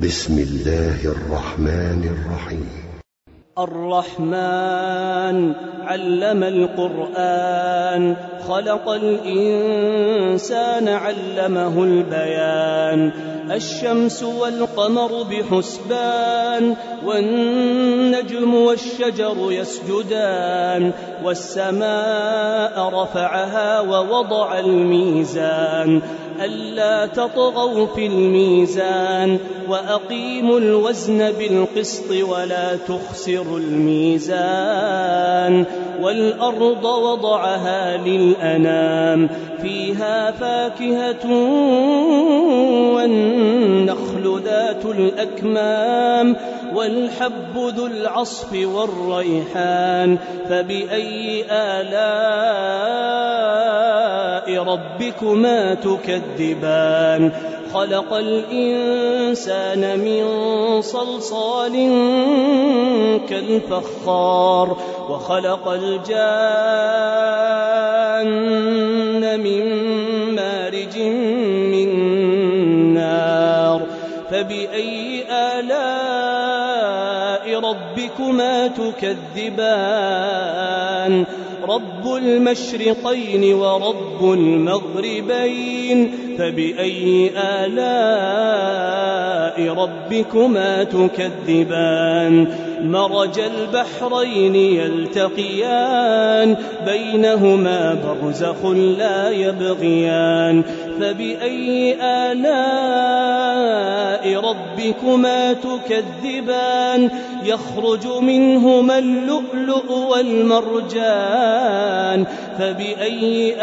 بسم الله الرحمن الرحيم. الرحمن علم القرآن، خلق الإنسان علمه البيان. الشمس والقمر بحسبان، والنجم والشجر يسجدان. والسماء رفعها ووضع الميزان، ألا تطغوا في الميزان، وأقيموا الوزن بالقسط ولا تخسروا الميزان. والأرض وضعها للأنام، فيها فاكهة والنخل ذات الأكمام، والحب ذو العصف والريحان. فبأي آلاء ربكما تكذبان؟ خلق الإنسان من صلصال كالفخار، وخلق الجان من مارج من نار. فبأي آلاء ربكما تكذبان؟ رب المشرقين ورب المغربين. فبأي آلاء ربكما تكذبان؟ مرج البحرين يلتقيان، بينهما برزخ لا يبغيان. فبأي آلاء ربكما تكذبان؟ يخرج منهما اللؤلؤ والمرجان. فبأي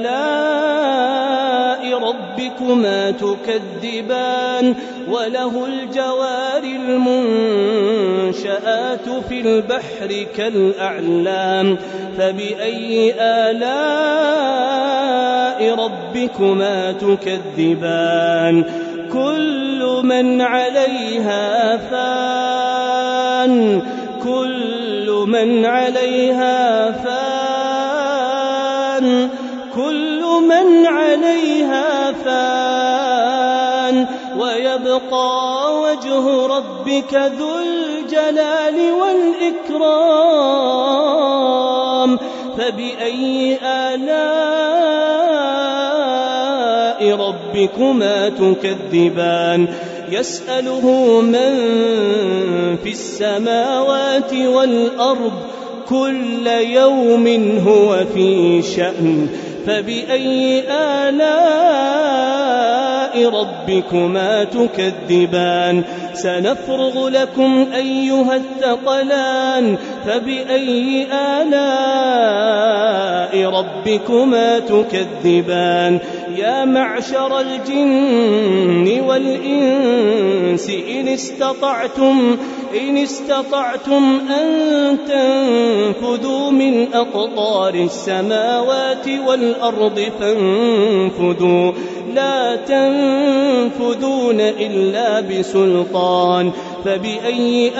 آلاء ربكما تكذبان؟ وله الجوار المنشآت في البحر كالأعلام. فبأي آلاء ربكما تكذبان؟ كل من عليها فان، كل من عليها فان، كل من عليها فان. ويبقى وجه ربك ذو الجلال والإكرام. فبأي آلاء ربكما تكذبان؟ يسأله من في السماوات والأرض، كل يوم هو في شأن. فبأي آلاء ربكما تكذبان؟ سنفرغ لكم أيها الثقلان. فبأي آلاء ربكما تكذبان؟ يا معشر الجن والإنس إن استطعتم أن تنفذوا من أقطار السماوات والأرض فانفذوا، لا تنفذون إلا بسلطان. فبأي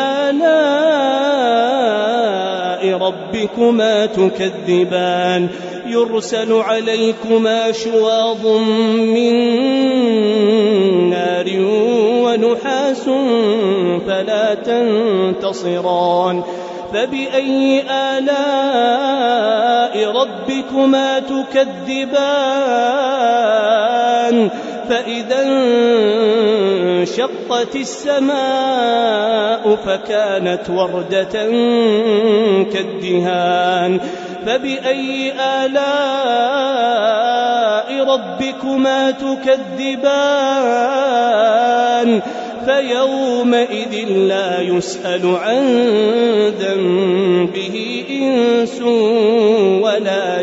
آلاء ربكما تكذبان؟ يرسل عليكما شواظ من نار ونحاس فلا تنتصران. فبأي آلاء ربكما تكذبان؟ فإذا انشقت السماء فكانت وردة كالدهان. فبأي آلاء ربكما تكذبان؟ فيومئذ لا يسأل عن ذنبه إنس ولا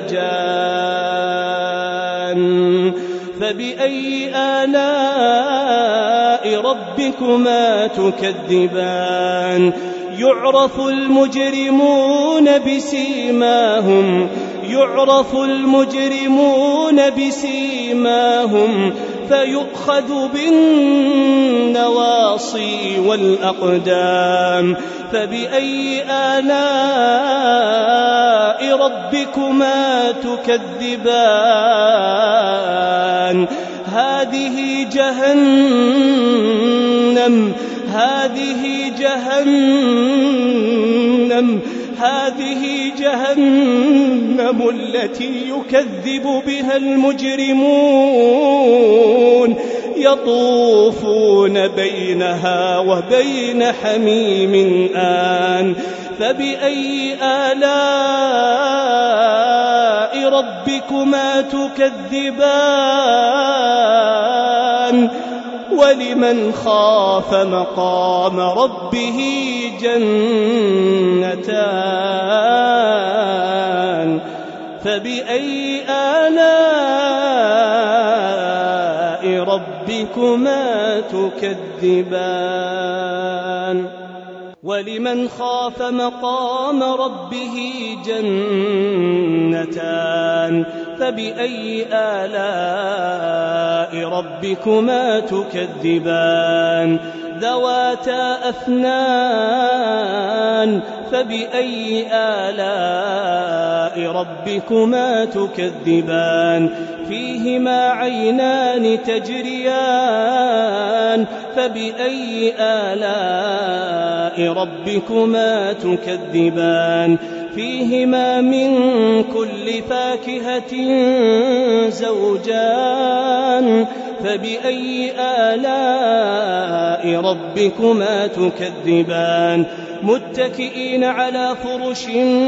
جان. فبأي آلاء ربكما تكذبان؟ يعرف المجرمون بسيماهم فيؤخذ بالنواصي والأقدام. فبأي آلاء ربكما تكذبان؟ هذه جهنم جهنم هذه جهنم التي يكذب بها المجرمون يطوفون بينها وبين حميم آن فبأي آلاء ربكما تكذبان ولمن خاف مقام ربه جنتان فبأي آلاء ربكما تكذبان ولمن خاف مقام ربه جنتان فبأي آلاء ربكما تكذبان ذواتا أفنان فبأي آلاء ربكما تكذبان فيهما عينان تجريان فبأي آلاء ربكما تكذبان فيهما من كل فاكهة زوجان فبأي آلاء ربكما تكذبان متكئين على فرش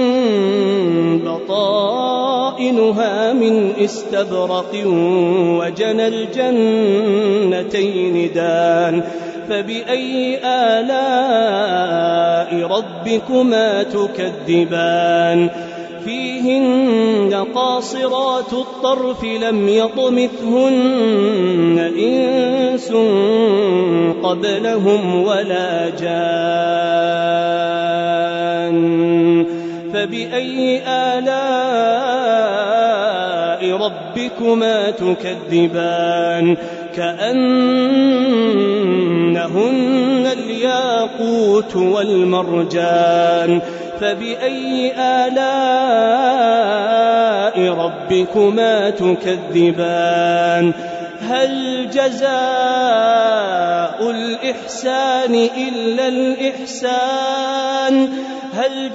بطائنها من استبرق وجنى الجنتين دان فبأي آلاء ربكما تكذبان فيهن قاصرات الطرف لم يطمثهن إنس قبلهم ولا جان فبأي آلاء ربكما تكذبان كأنهن الياقوت والمرجان فبأي آلاء ربكما تكذبان هل جزاء الإحسان إلا الإحسان هل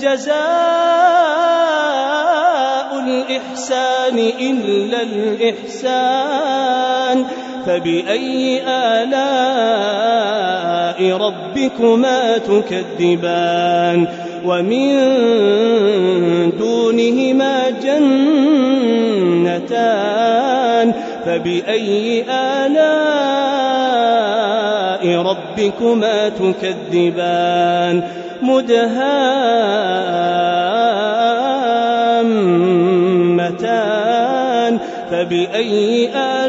جزاء الإحسان إلا الإحسان فبأي آلاء ربكما تكذبان ومن دونهما جنتان فبأي آلاء ربكما تكذبان مدهامتان فبأي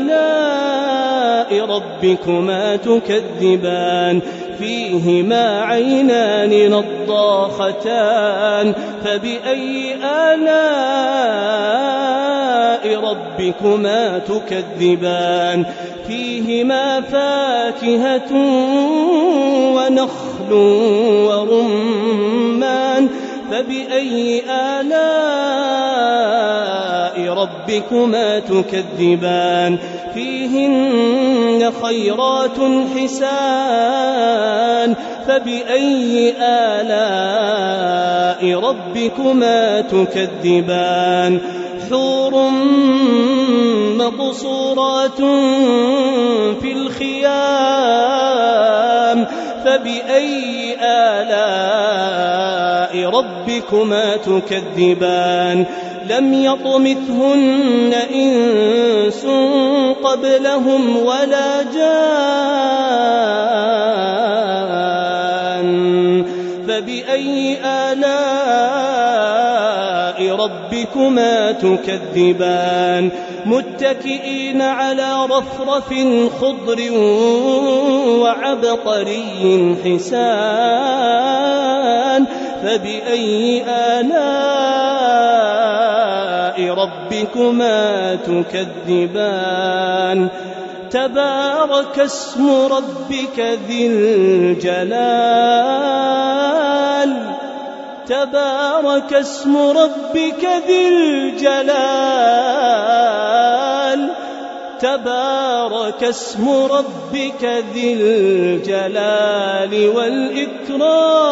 آلاء ربكما تكذبان فيهما عينان نضاختان فبأي آلاء ربكما تكذبان فيهما فاكهة ونخل ورمان فبأي آلاء ربكما تكذبان فيهن خيرات حسان فبأي آلاء ربكما تكذبان حور مقصورات في الخيام فبأي آلاء ربكما تكذبان لم يطمثهن إنس قبلهم ولا جان فبأي آلاء ربكما تكذبان متكئين على رفرف خضر وعبقري حسان فبأي آلاء ربكما تكذبان تبارك اسم ربك ذي الجلال تبارك اسم ربك ذي الجلال تبارك اسم ربك ذي الجلال والإكرام.